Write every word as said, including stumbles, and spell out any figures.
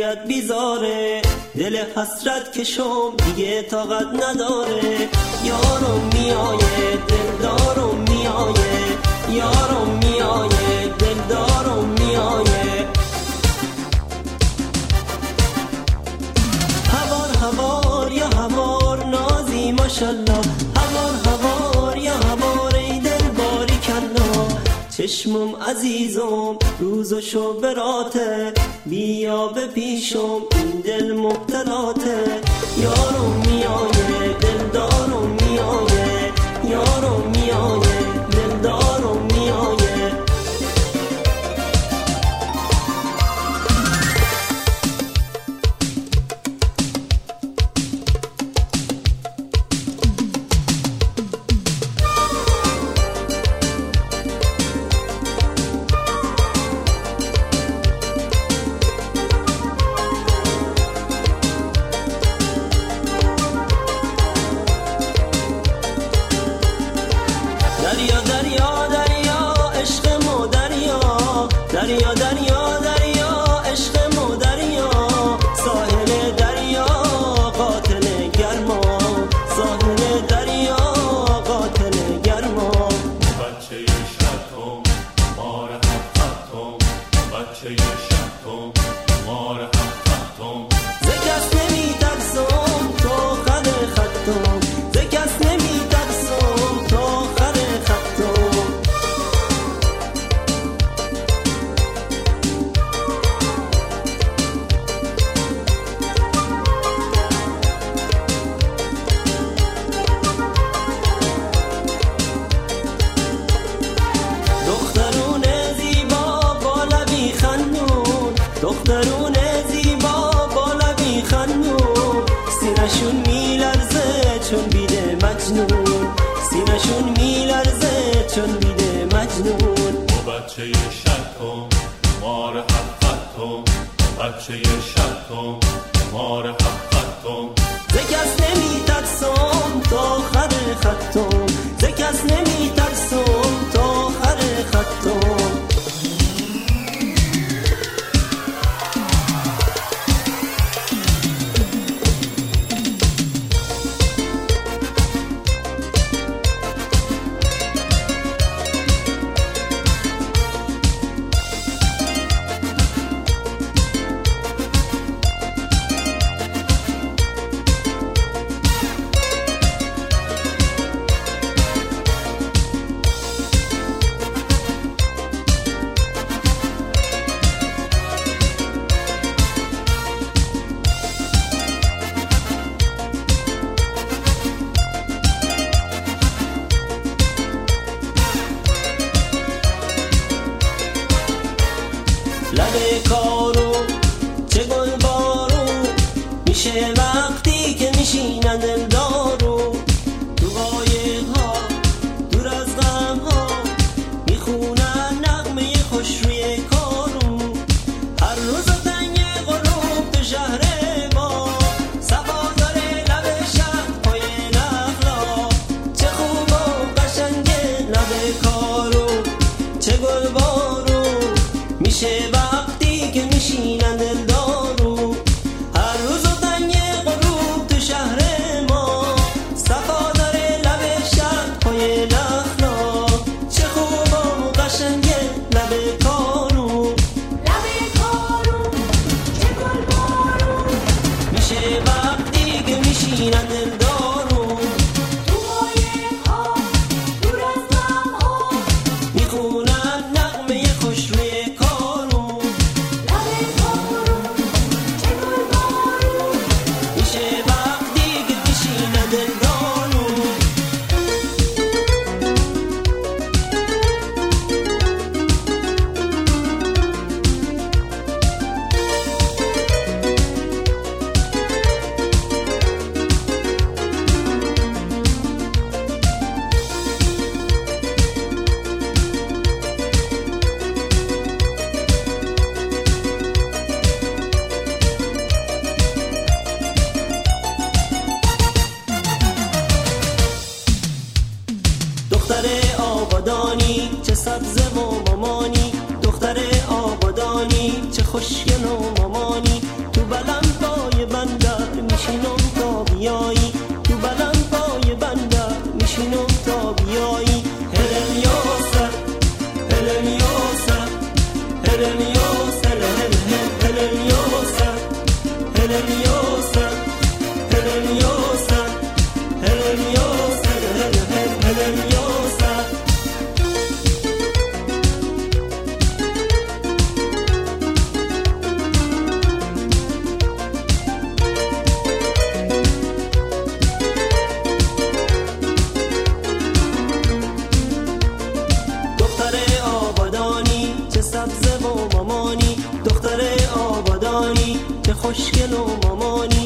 طبیعت بیزاره، دل حسرت کشم دیگه طاقت نداره. یارم میایه دلدارم میایه، یارم میایه دلدارم میایه. هوار هوار یا هوار نازی ماشالله، هوار هوار یا هوار ای دل باری کلا. چشمم عزیزم روز و شب براته، بیا به پیشم این دل مبتلاته. یارم میایه دلدارم میایه، یارم میایه دلدارم میایه. دریا دریا دریا عشق مو دریا، دریا دریا دریا عشق مو دریا. ساحل دریا قاتل گرما، ساحل دریا قاتل گرما. بچه شبتم مار هفتم، بچه شبتم مار هفتم. ز کس نمی ترسم تا خد خطم، ز کس نمی ترسم تا خد خطم. دخترون زیبا با لبی خندون، دخترون زیبا با لبی خندون. سینشون میلرزه چون بیده مجنون، سینشون میلرزه چون بیده مجنون. بچه شبتم مار هفتم، بچه شبتم مار هفتم. ز کس نمی ترسم تا خد خطم، ز کس نمی ترسم تا خد خطم. لب کارو چه گل بارو میشه وقتی که میشینن دلدارو. تو قایق‌ها دور از غم‌ها میخونن نغمه خوش روی کارو. هر روز و تنگ غروب تو شهر ما، صفا داره لب شهر پای نخلا. چه خوب و قشنگه لب کارو چه گل بارو میشه وقتی که میشینن دلدارو. هر روز و تنگ غروب تو شهر ما، صفا داره لب شهر پای نخلا. چه خوب و قشنگه لب کارو، لب کارو چه گل بارو میشه وقتی که میشینن دلدارو. تو قایق‌ها دور از غم‌ها میخونن نغمه خوش روی کارو. لب کارو چه گل بارو میشه وقتی که میشینن دلدارو. مانی